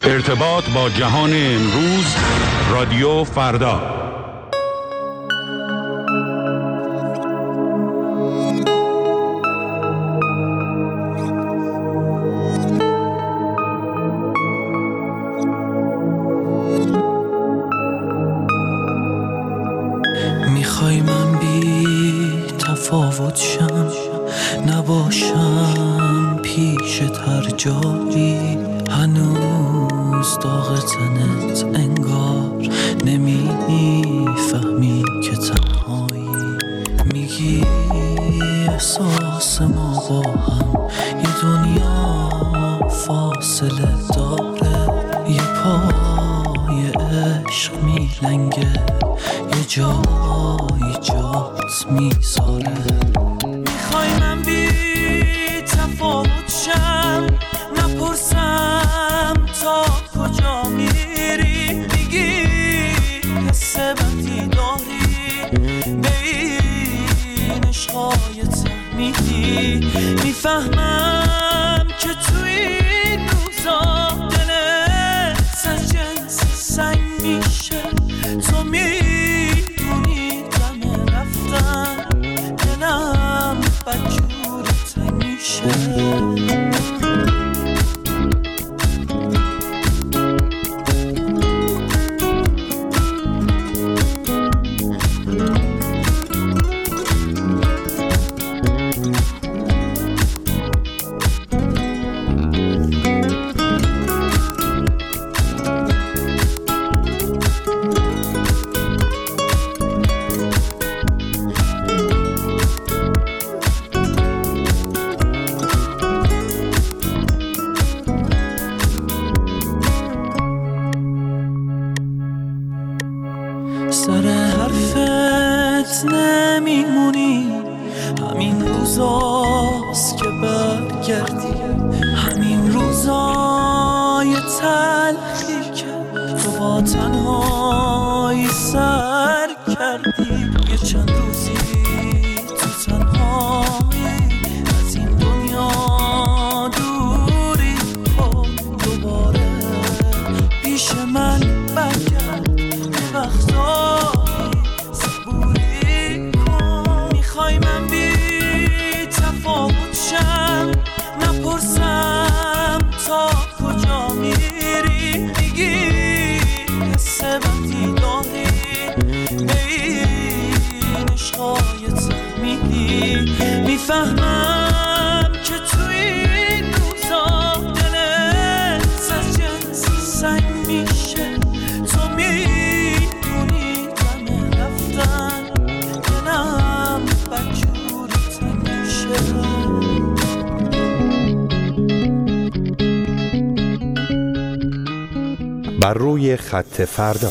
ارتباط با جهان امروز، رادیو فردا. میخوای من بی تفاوت شم، نباشم پیشت هر جایی، هنوز داغ تنت انگار نمیفهمی که تنهایی. میگی احساس ما با هم یه دنیا فاصله داره، یه پای عشق میلنگه، یه جایی جات میذاره. میخوای من بی تفاوت شم، نپرسم تا کجا میری، میگی حس بدی داری به این عشقای تحمیلی. میفهمم که توی این روزا دلت از جنس سنگ میشه، تو میدونی دم رفتن دلم بدجور تنگ میشه. سر حرفت نمیمونی، همین روزاست که برگردی، همین روزای تلخی که تو با تنهایی سر کردی. یه چند روزی تو تنهایی از این دنیا دوری کن، دوباره پیش من برگرد، وقتایی صبوری کن. میخوای من بی تفاوت شم، نپرسم تا کجا میری، میگی حس بدی داری به این عشقای تحمیلی. میفهمم که توی این روزا دلت از جنس سنگ میشه، تو میدونی دم رفتن دلم بدجور تنگ میشه. بر روی خط فردا.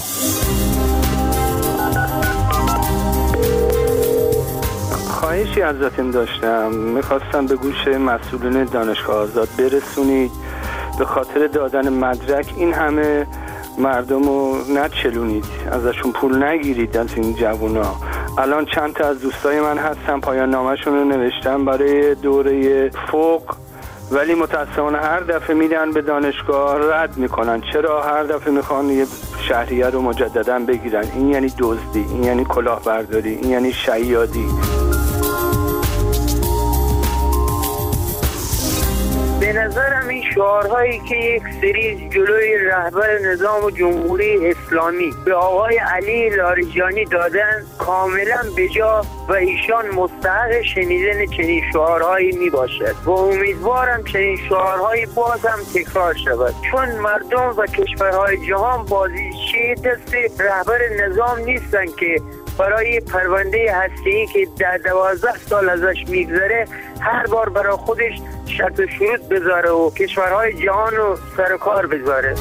خواهشی ازتون داشتم، میخواستم به گوش مسئولین دانشگاه آزاد برسونید به خاطر دادن مدرک این همه مردم رو نچلونید، ازشون پول نگیرید از این جوونا. الان چند تا از دوستای من هستن پایان نامه‌شون رو نوشتن برای دوره فوق، ولی متاسفانه هر دفعه میدن به دانشگاه رد میکنن. چرا هر دفعه میخوان یه شهریه رو مجددا بگیرن؟ این یعنی دزدی، این یعنی کلاهبرداری، این یعنی شیادی. به نظرم این شعارهایی که یک سری جلوی رهبر نظام جمهوری اسلامی به آقای علی لاریجانی دادن کاملا بجا و ایشان مستحق شنیدن چنین شعارهایی می باشد و امیدوارم چنین شعارهایی باز هم تکرار شود، چون مردم و کشورهای جهان بازیچی دست رهبر نظام نیستن که برای پرونده هسته‌ای که در 12 سال ازش میگذره هر بار برای خودش شرط و شروط بذاره و کشورهای جهان رو سر کار بذاره.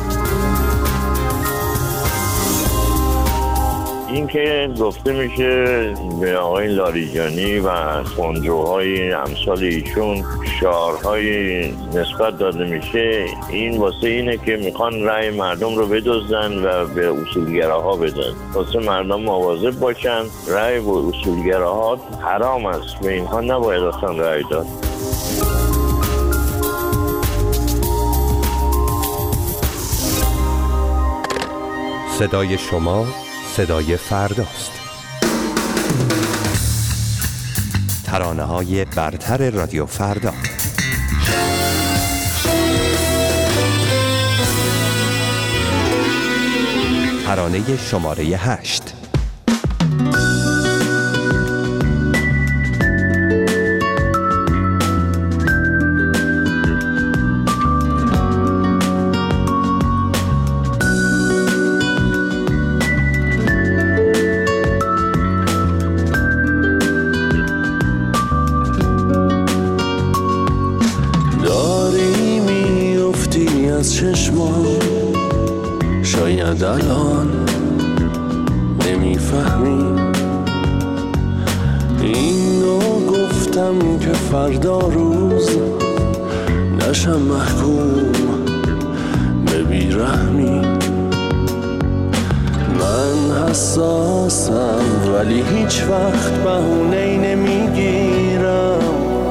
این که گفته میشه به آقای لاریجانی و خونجوهای امثال ایشون شعارهای نسبت داده میشه، این واسه اینه که میخوان رأی مردم رو بدزدن و به اصولگراها بدن. واسه مردم مواظب باشن، رأی به اصولگراها حرام است، به اینها نباید اصلا رأی داد. صدای شما صدای فرداست. ترانه‌های برتر رادیو فردا. ترانه شماره 8. داری میافتی از چشمام، شاید الان نمیفهمی. اینو گفتم که فردا روز نشم محکوم به بیرحمی. من حساسم ولی هیچ وقت بهونه‌ای نمیگیرم.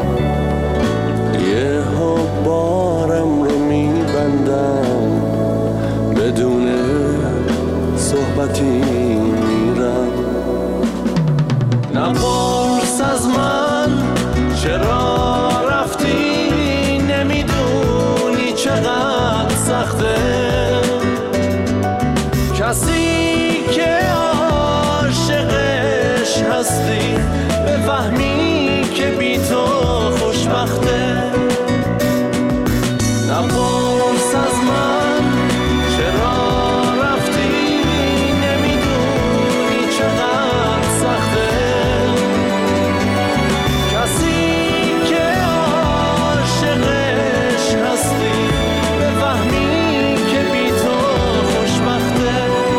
یه بارم رو میبندم، بدون صحبتی میرم. نپرس از من چرا رفتی، نمیدونی چقدر سخته. کسی که عاشقش هستی بفهمی که بی تو خوشبخته. نپرس از من چرا رفتی، نمیدونی چقدر سخته. کسی که عاشقش هستی بفهمی که بی تو خوشبخته.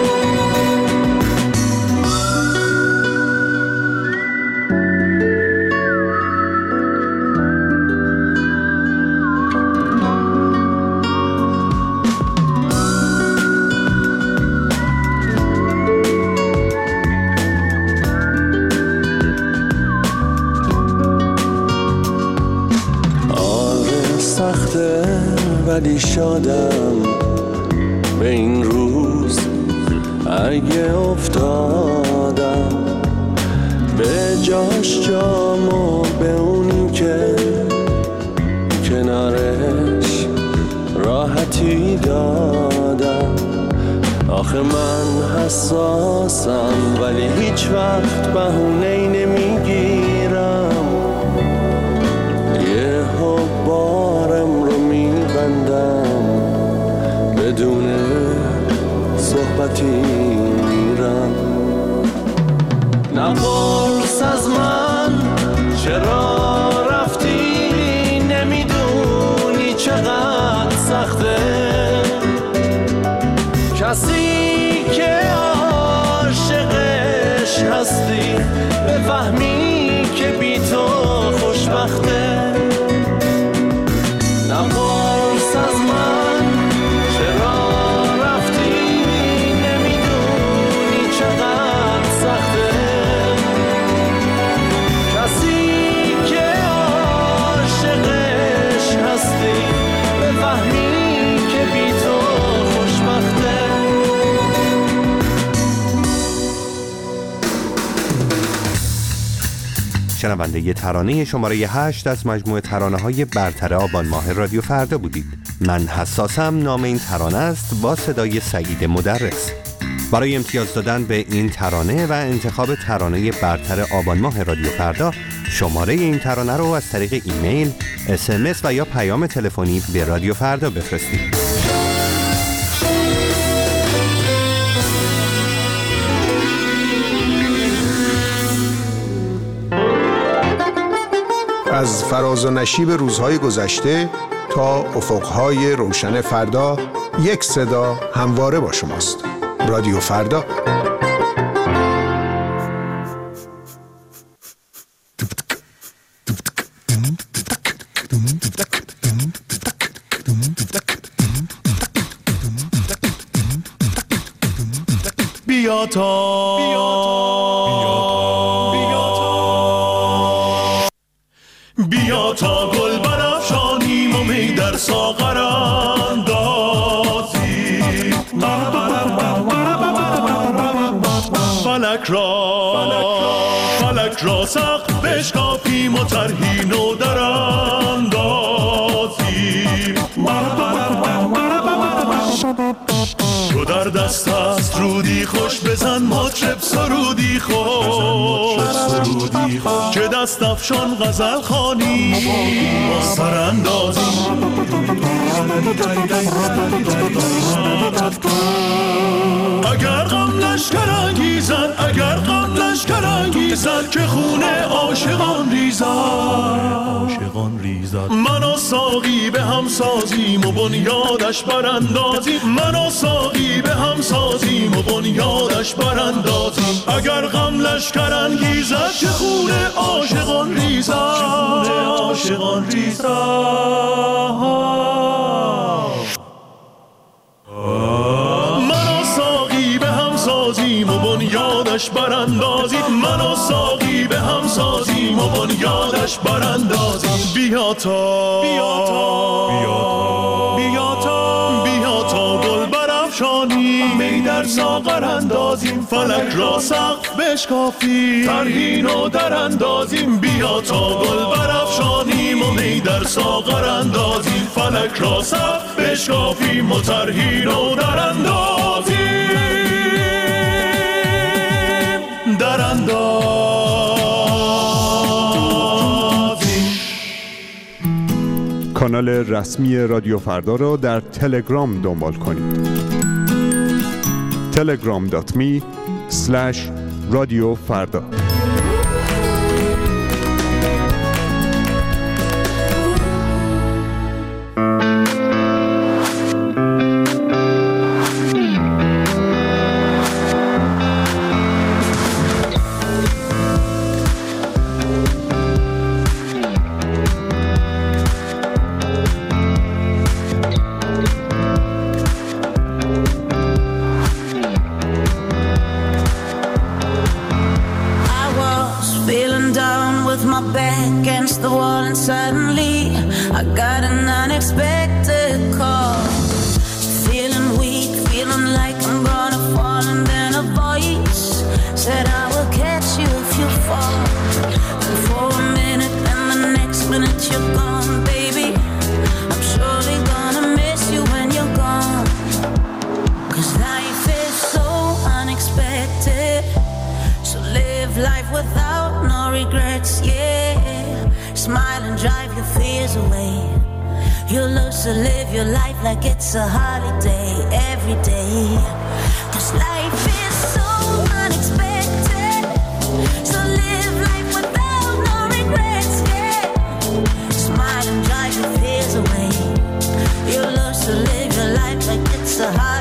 ولی شادم به این روز اگه افتادم، به جاش جامو به اونی که کنارش راحتی دادم. آخه من حساسم ولی هیچ وقت بهونه‌ای نمیگیرم. یه بارم رو میبندم، بدون صحبتی میرم. نپرس از من چرا رفتی، نمیدونی چقدر سخته. کسی که عاشقش هستی بفهمی که بی تو خوشبخته. نپرس از من چرا رفتی، نمیدونی چقدر سخته. کسی که عاشقش هستی بفهمی که بی تو خوشبخته. شنونده ترانه شماره 8 از مجموعه ترانه‌های برتر آبان ماه رادیو فردا بودید. من حساسم نام این ترانه است، با صدای سعید مدرس. برای امتیاز دادن به این ترانه و انتخاب ترانه برتر آبان ماه رادیو فردا، شماره این ترانه رو از طریق ایمیل، SMS و یا پیام تلفنی به رادیو فردا بفرستید. از فراز و نشیب روزهای گذشته تا افقهای روشن فردا، یک صدا همواره با شماست. رادیو فردا. بیا تا بیا تا گل برافشانیم و می در ساغر اندازیم. فلک را سقف بشکافیم و طرحی نو دراندازیم. تو در دست است رودی خوش بزن مطرب سرودی خوش که دست افشان غزل خوانی با سراندازی. اگر غم لشکر انگیزد اگر غم لشکر انگیزد که خونه عاشقان ریزد من و ساقی به هم سازیم و بنیادش براندازیم. من و ساقی به هم سازیم و بنیادش براندازیم. اگر غم لشکر انگیزد که خونه عاشقان ریزد و بنیادش براندازیم. من و ساقی به هم سازیم و بنیادش براندازیم. بیا تا گل برافشانیم می در ساغر اندازیم. فلک را سقف بشکافیم طرحی نو دراندازیم. بیا تا گل برافشانیم و می در ساغر اندازیم. فلک را سقف بشکافیم و طرحی نو دراندازیم. کانال رسمی رادیو فردا را در تلگرام دنبال کنید. telegram.me/رادیوفردا. It's a holiday every day, 'cause life is so unexpected. So live life without no regrets, yeah. Smile and drive your fears away. You love to live your life like it's a holiday.